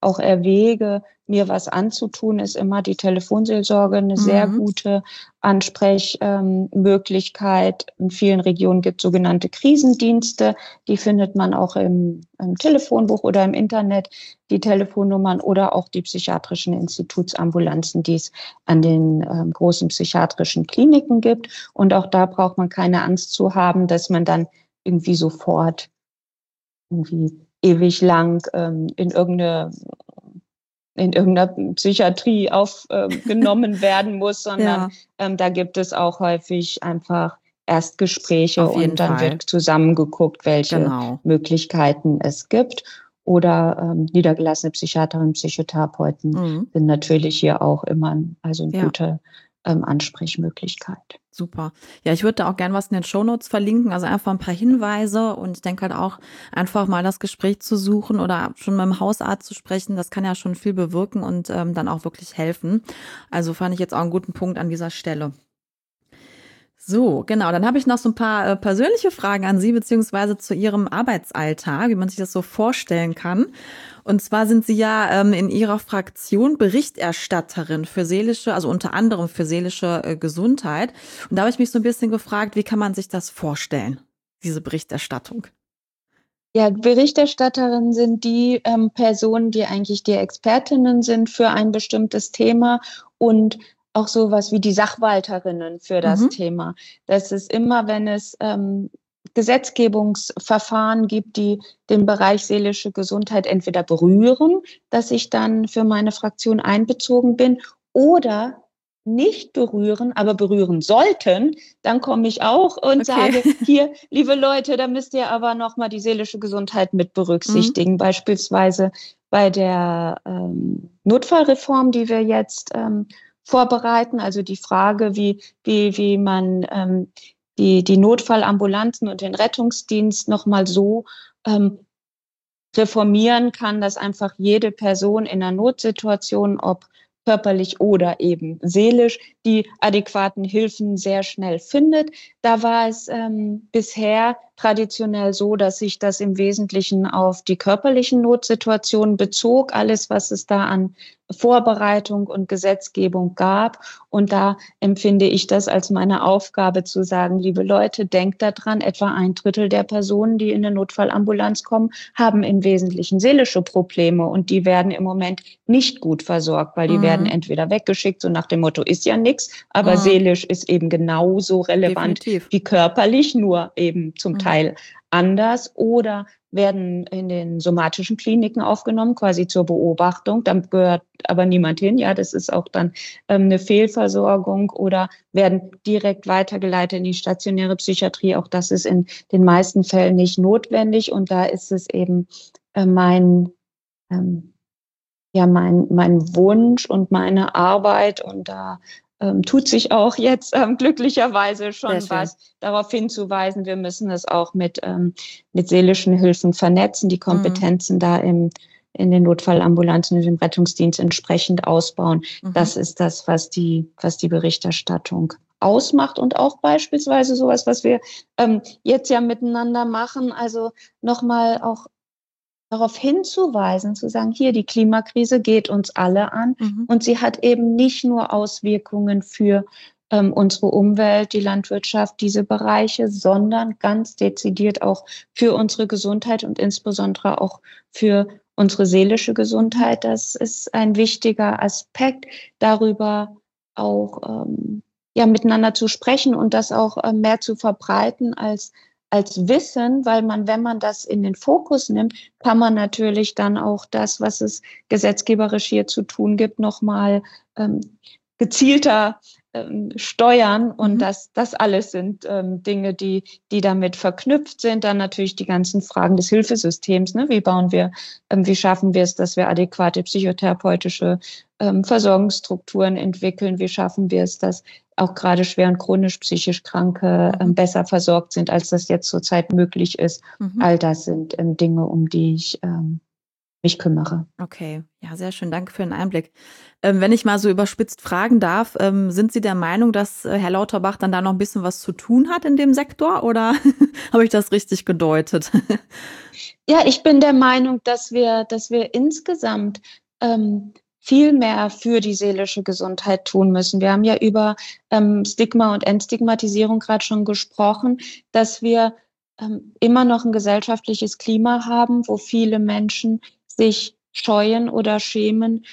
auch erwäge, mir was anzutun, ist immer die Telefonseelsorge eine sehr gute Ansprechmöglichkeit. In vielen Regionen gibt es sogenannte Krisendienste. Die findet man auch im Telefonbuch oder im Internet, die Telefonnummern oder auch die psychiatrischen Institutsambulanzen, die es an den großen psychiatrischen Kliniken gibt. Und auch da braucht man keine Angst zu haben, dass man dann irgendwie sofort irgendwie ewig lang in irgendeiner Psychiatrie aufgenommen werden muss, sondern da gibt es auch häufig einfach Erstgespräche und dann wird zusammengeguckt, welche Möglichkeiten es gibt. Oder niedergelassene Psychiaterinnen und Psychotherapeuten sind natürlich hier auch immer eine gute Ansprechmöglichkeit. Super. Ja, ich würde da auch gerne was in den Shownotes verlinken, also einfach ein paar Hinweise und ich denke halt auch einfach mal das Gespräch zu suchen oder schon mit dem Hausarzt zu sprechen, das kann ja schon viel bewirken und dann auch wirklich helfen. Also fand ich jetzt auch einen guten Punkt an dieser Stelle. So, genau. Dann habe ich noch so ein paar persönliche Fragen an Sie, beziehungsweise zu Ihrem Arbeitsalltag, wie man sich das so vorstellen kann. Und zwar sind Sie ja in Ihrer Fraktion Berichterstatterin für seelische, also unter anderem für seelische Gesundheit. Und da habe ich mich so ein bisschen gefragt, wie kann man sich das vorstellen, diese Berichterstattung? Ja, Berichterstatterinnen sind die Personen, die eigentlich die Expertinnen sind für ein bestimmtes Thema und auch sowas wie die Sachwalterinnen für das Thema. Das ist immer, wenn es Gesetzgebungsverfahren gibt, die den Bereich seelische Gesundheit entweder berühren, dass ich dann für meine Fraktion einbezogen bin, oder nicht berühren, aber berühren sollten, dann komme ich auch und sage, hier, liebe Leute, da müsst ihr aber nochmal die seelische Gesundheit mit berücksichtigen. Beispielsweise bei der Notfallreform, die wir jetzt vorbereiten, also die Frage, wie man die Notfallambulanzen und den Rettungsdienst nochmal so reformieren kann, dass einfach jede Person in einer Notsituation, ob körperlich oder eben seelisch, die adäquaten Hilfen sehr schnell findet. Da war es bisher traditionell so, dass sich das im Wesentlichen auf die körperlichen Notsituationen bezog, alles, was es da an Vorbereitung und Gesetzgebung gab. Und da empfinde ich das als meine Aufgabe zu sagen, liebe Leute, denkt daran, etwa 1/3 der Personen, die in eine Notfallambulanz kommen, haben im Wesentlichen seelische Probleme und die werden im Moment nicht gut versorgt, weil die werden entweder weggeschickt, so nach dem Motto, ist ja nichts, aber seelisch ist eben genauso relevant wie körperlich, nur eben zum Teil anders, oder werden in den somatischen Kliniken aufgenommen, quasi zur Beobachtung. Dann gehört aber niemand hin. Ja, das ist auch dann eine Fehlversorgung, oder werden direkt weitergeleitet in die stationäre Psychiatrie. Auch das ist in den meisten Fällen nicht notwendig. Und da ist es eben mein Wunsch und meine Arbeit, und da tut sich auch jetzt glücklicherweise schon was, darauf hinzuweisen, wir müssen es auch mit seelischen Hilfen vernetzen, die Kompetenzen da in den Notfallambulanzen und im Rettungsdienst entsprechend ausbauen. Das ist das, was die Berichterstattung ausmacht, und auch beispielsweise sowas, was wir jetzt ja miteinander machen, also nochmal auch darauf hinzuweisen, zu sagen, hier, die Klimakrise geht uns alle an und sie hat eben nicht nur Auswirkungen für unsere Umwelt, die Landwirtschaft, diese Bereiche, sondern ganz dezidiert auch für unsere Gesundheit und insbesondere auch für unsere seelische Gesundheit. Das ist ein wichtiger Aspekt, darüber auch miteinander zu sprechen und das auch mehr zu verbreiten als Wissen, weil wenn man das in den Fokus nimmt, kann man natürlich dann auch das, was es gesetzgeberisch hier zu tun gibt, nochmal gezielter steuern. Und das alles sind Dinge, die damit verknüpft sind. Dann natürlich die ganzen Fragen des Hilfesystems. Ne? Wie schaffen wir es, dass wir adäquate psychotherapeutische Versorgungsstrukturen entwickeln? Wie schaffen wir es, dass auch gerade schwer und chronisch psychisch Kranke besser versorgt sind, als das jetzt zurzeit möglich ist? All das sind Dinge, um die ich mich kümmere. Okay, ja, sehr schön. Danke für den Einblick. Wenn ich mal so überspitzt fragen darf, sind Sie der Meinung, dass Herr Lauterbach dann da noch ein bisschen was zu tun hat in dem Sektor oder habe ich das richtig gedeutet? Ja, ich bin der Meinung, dass wir insgesamt viel mehr für die seelische Gesundheit tun müssen. Wir haben ja über Stigma und Entstigmatisierung gerade schon gesprochen, dass wir immer noch ein gesellschaftliches Klima haben, wo viele Menschen sich scheuen oder schämen,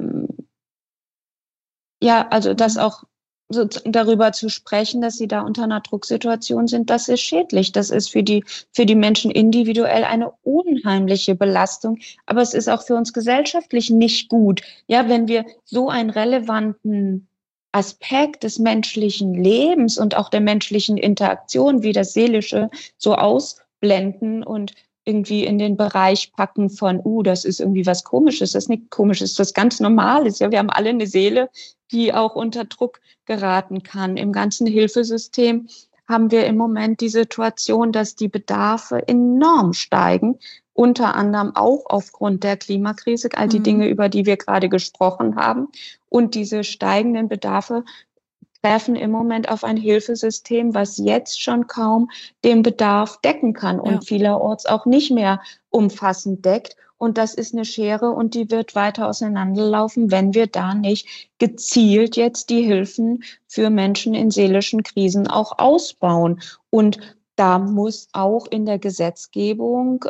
also das auch so darüber zu sprechen, dass sie da unter einer Drucksituation sind, das ist schädlich. Das ist für die Menschen individuell eine unheimliche Belastung. Aber es ist auch für uns gesellschaftlich nicht gut. Ja, wenn wir so einen relevanten Aspekt des menschlichen Lebens und auch der menschlichen Interaktion wie das Seelische so ausblenden und irgendwie in den Bereich packen von, das ist irgendwie was Komisches, das ist nicht Komisches, das ist ganz Normales. Ja, wir haben alle eine Seele, die auch unter Druck geraten kann. Im ganzen Hilfesystem haben wir im Moment die Situation, dass die Bedarfe enorm steigen, unter anderem auch aufgrund der Klimakrise, all die Dinge, über die wir gerade gesprochen haben. Und diese steigenden Bedarfe treffen im Moment auf ein Hilfesystem, was jetzt schon kaum den Bedarf decken kann und vielerorts auch nicht mehr umfassend deckt. Und das ist eine Schere und die wird weiter auseinanderlaufen, wenn wir da nicht gezielt jetzt die Hilfen für Menschen in seelischen Krisen auch ausbauen. Und da muss auch in der Gesetzgebung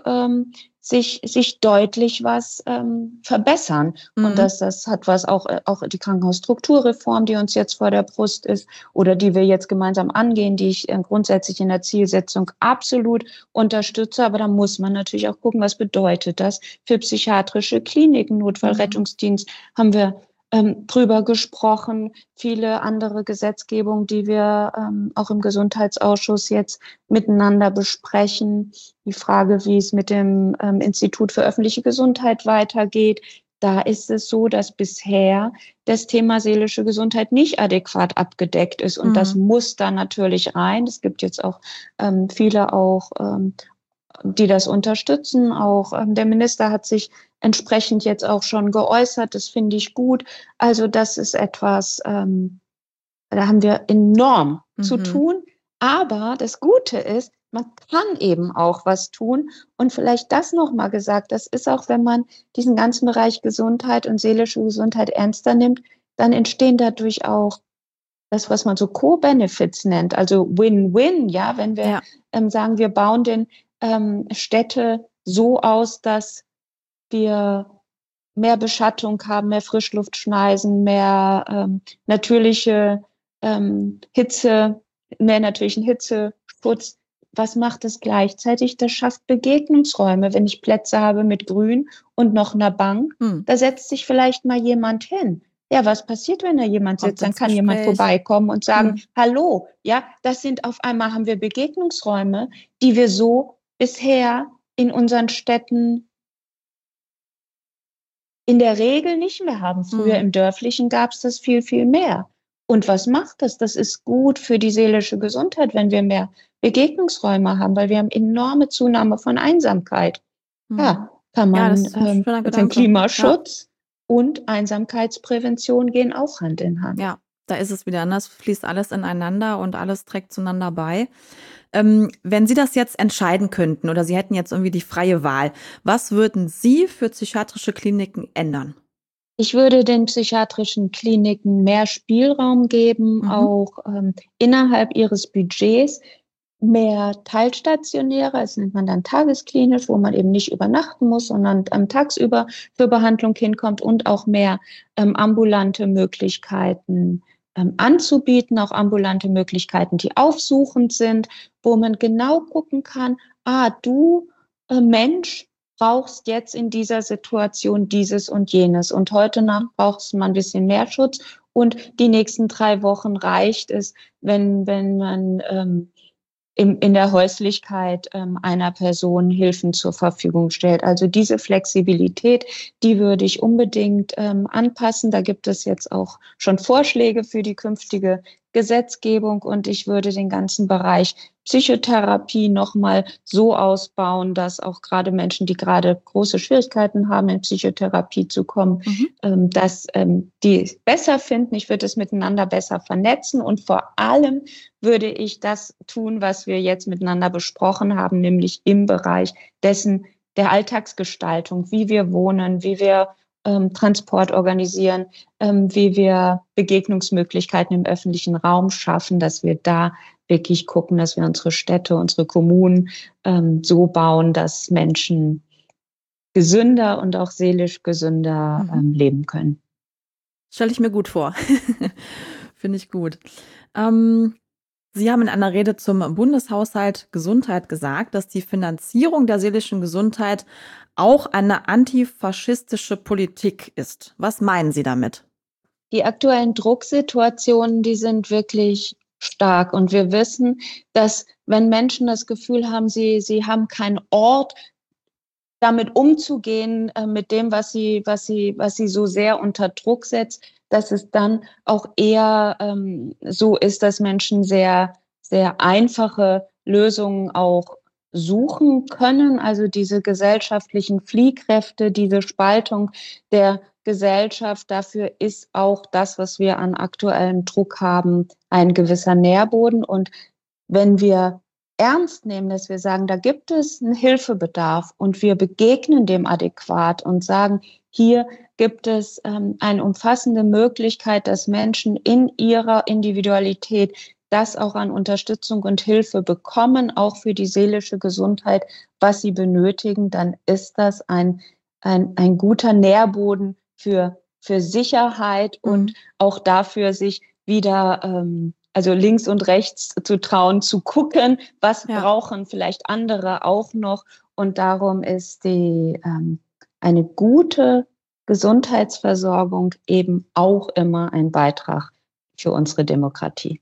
sich deutlich was verbessern. Und das hat was auch die Krankenhausstrukturreform, die uns jetzt vor der Brust ist oder die wir jetzt gemeinsam angehen, die ich grundsätzlich in der Zielsetzung absolut unterstütze. Aber da muss man natürlich auch gucken, was bedeutet das für psychiatrische Kliniken, Notfallrettungsdienst haben wir drüber gesprochen, viele andere Gesetzgebungen, die wir auch im Gesundheitsausschuss jetzt miteinander besprechen. Die Frage, wie es mit dem Institut für öffentliche Gesundheit weitergeht. Da ist es so, dass bisher das Thema seelische Gesundheit nicht adäquat abgedeckt ist. Und das muss da natürlich rein. Es gibt jetzt auch viele auch, die das unterstützen. Auch der Minister hat sich entsprechend jetzt auch schon geäußert. Das finde ich gut. Also das ist etwas, da haben wir enorm zu tun. Aber das Gute ist, man kann eben auch was tun. Und vielleicht das nochmal gesagt, das ist auch, wenn man diesen ganzen Bereich Gesundheit und seelische Gesundheit ernster nimmt, dann entstehen dadurch auch das, was man so Co-Benefits nennt, also Win-Win, ja, wenn wir sagen, wir bauen den Städte so aus, dass wir mehr Beschattung haben, mehr Frischluftschneisen, mehr natürliche Hitze, mehr natürlichen Hitzeschutz. Was macht es gleichzeitig? Das schafft Begegnungsräume. Wenn ich Plätze habe mit Grün und noch einer Bank, da setzt sich vielleicht mal jemand hin. Ja, was passiert, wenn da jemand sitzt? Dann kann jemand vorbeikommen und sagen, hallo. Ja, das sind auf einmal haben wir Begegnungsräume, die wir so bisher in unseren Städten in der Regel nicht mehr haben. Früher im Dörflichen gab es das viel, viel mehr. Und was macht das? Das ist gut für die seelische Gesundheit, wenn wir mehr Begegnungsräume haben, weil wir haben enorme Zunahme von Einsamkeit. Ja, kann man für Klimaschutz und Einsamkeitsprävention gehen auch Hand in Hand. Ja, da ist es wieder anders, fließt alles ineinander und alles trägt zueinander bei. Wenn Sie das jetzt entscheiden könnten oder Sie hätten jetzt irgendwie die freie Wahl, was würden Sie für psychiatrische Kliniken ändern? Ich würde den psychiatrischen Kliniken mehr Spielraum geben, auch innerhalb ihres Budgets, mehr Teilstationäre, das nennt man dann tagesklinisch, wo man eben nicht übernachten muss, sondern tagsüber für Behandlung hinkommt und auch mehr ambulante Möglichkeiten anzubieten, auch ambulante Möglichkeiten, die aufsuchend sind, wo man genau gucken kann, du Mensch, brauchst jetzt in dieser Situation dieses und jenes. Und heute Nacht brauchst du mal ein bisschen mehr Schutz. Und die nächsten 3 Wochen reicht es, wenn man in der Häuslichkeit einer Person Hilfen zur Verfügung stellt. Also diese Flexibilität, die würde ich unbedingt anpassen. Da gibt es jetzt auch schon Vorschläge für die künftige Gesetzgebung und ich würde den ganzen Bereich Psychotherapie nochmal so ausbauen, dass auch gerade Menschen, die gerade große Schwierigkeiten haben, in Psychotherapie zu kommen, dass die es besser finden. Ich würde es miteinander besser vernetzen und vor allem würde ich das tun, was wir jetzt miteinander besprochen haben, nämlich im Bereich der Alltagsgestaltung, wie wir wohnen, wie wir Transport organisieren, wie wir Begegnungsmöglichkeiten im öffentlichen Raum schaffen, dass wir da wirklich gucken, dass wir unsere Städte, unsere Kommunen so bauen, dass Menschen gesünder und auch seelisch gesünder leben können. Stelle ich mir gut vor. Finde ich gut. Sie haben in einer Rede zum Bundeshaushalt Gesundheit gesagt, dass die Finanzierung der seelischen Gesundheit auch eine antifaschistische Politik ist. Was meinen Sie damit? Die aktuellen Drucksituationen, die sind wirklich stark. Und wir wissen, dass wenn Menschen das Gefühl haben, sie haben keinen Ort, damit umzugehen, mit dem, was sie so sehr unter Druck setzt, dass es dann auch eher so ist, dass Menschen sehr, sehr einfache Lösungen auch suchen können. Also diese gesellschaftlichen Fliehkräfte, diese Spaltung der Gesellschaft, dafür ist auch das, was wir an aktuellem Druck haben, ein gewisser Nährboden. Und wenn wir ernst nehmen, dass wir sagen, da gibt es einen Hilfebedarf und wir begegnen dem adäquat und sagen, hier gibt es eine umfassende Möglichkeit, dass Menschen in ihrer Individualität das auch an Unterstützung und Hilfe bekommen, auch für die seelische Gesundheit, was sie benötigen, dann ist das ein guter Nährboden für Sicherheit und auch dafür, sich wieder also links und rechts zu trauen, zu gucken, was brauchen vielleicht andere auch noch. Und darum ist eine gute Gesundheitsversorgung eben auch immer ein Beitrag für unsere Demokratie.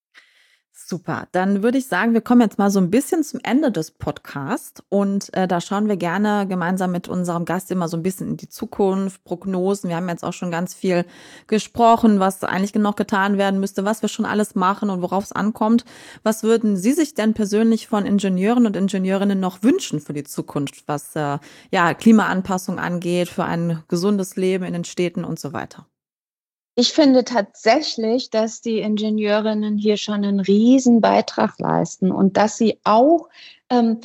Super, dann würde ich sagen, wir kommen jetzt mal so ein bisschen zum Ende des Podcasts und da schauen wir gerne gemeinsam mit unserem Gast immer so ein bisschen in die Zukunft, Prognosen. Wir haben jetzt auch schon ganz viel gesprochen, was eigentlich noch getan werden müsste, was wir schon alles machen und worauf es ankommt. Was würden Sie sich denn persönlich von Ingenieuren und Ingenieurinnen noch wünschen für die Zukunft, was Klimaanpassung angeht, für ein gesundes Leben in den Städten und so weiter? Ich finde tatsächlich, dass die Ingenieurinnen hier schon einen riesen Beitrag leisten und dass sie auch in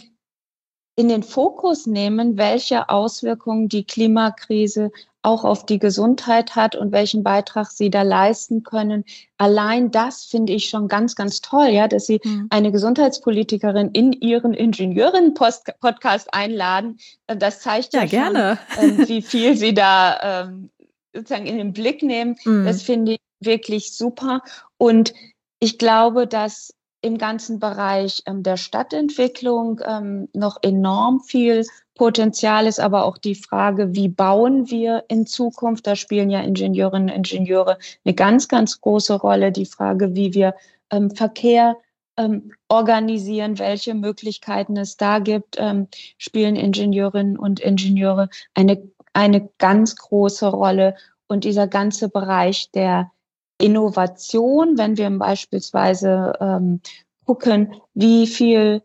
den Fokus nehmen, welche Auswirkungen die Klimakrise auch auf die Gesundheit hat und welchen Beitrag sie da leisten können. Allein das finde ich schon ganz, ganz toll, ja, dass Sie eine Gesundheitspolitikerin in Ihren Ingenieurinnen-Podcast einladen. Das zeigt ja gerne schon, wie viel Sie da sozusagen in den Blick nehmen. Das finde ich wirklich super. Und ich glaube, dass im ganzen Bereich der Stadtentwicklung noch enorm viel Potenzial ist, aber auch die Frage, wie bauen wir in Zukunft? Da spielen ja Ingenieurinnen und Ingenieure eine ganz, ganz große Rolle. Die Frage, wie wir Verkehr organisieren, welche Möglichkeiten es da gibt, spielen Ingenieurinnen und Ingenieure eine ganz große Rolle. Und dieser ganze Bereich der Innovation, wenn wir beispielsweise gucken, wie viel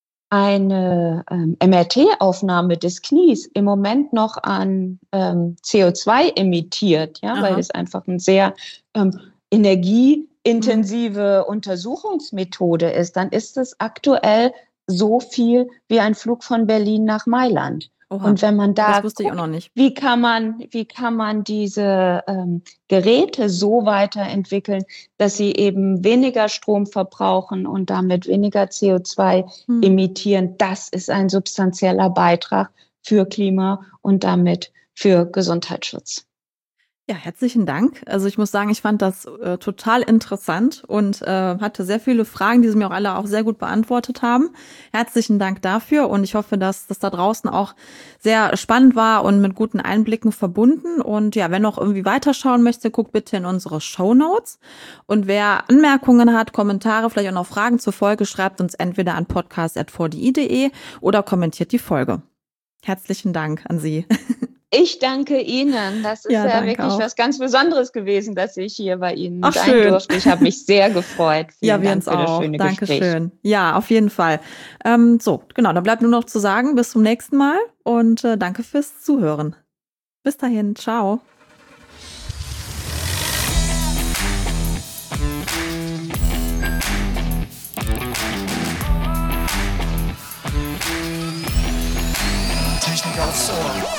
eine MRT-Aufnahme des Knies im Moment noch an CO2 emittiert, ja, weil es einfach eine sehr energieintensive Untersuchungsmethode ist, dann ist es aktuell so viel wie ein Flug von Berlin nach Mailand. Oha, und wenn man da das wusste ich auch noch nicht. Wie kann man diese Geräte so weiterentwickeln, dass sie eben weniger Strom verbrauchen und damit weniger CO2 emittieren? Das ist ein substanzieller Beitrag für Klima und damit für Gesundheitsschutz. Ja, herzlichen Dank. Also ich muss sagen, ich fand das total interessant und hatte sehr viele Fragen, die Sie mir auch alle auch sehr gut beantwortet haben. Herzlichen Dank dafür und ich hoffe, dass das da draußen auch sehr spannend war und mit guten Einblicken verbunden. Und ja, wer noch irgendwie weiterschauen möchte, guckt bitte in unsere Shownotes. Und wer Anmerkungen hat, Kommentare, vielleicht auch noch Fragen zur Folge, schreibt uns entweder an podcast@4di.de oder kommentiert die Folge. Herzlichen Dank an Sie. Ich danke Ihnen. Das ist ja wirklich auch. was ganz Besonderes gewesen, dass ich hier bei Ihnen sein schön. durfte. Ich habe mich sehr gefreut. Ja, Vielen wir Dank uns für das auch. schöne Gespräch. Dankeschön. Ja, auf jeden Fall. So, genau, dann bleibt nur noch zu sagen, bis zum nächsten Mal und danke fürs Zuhören. Bis dahin, ciao. Technik aufs Ohr.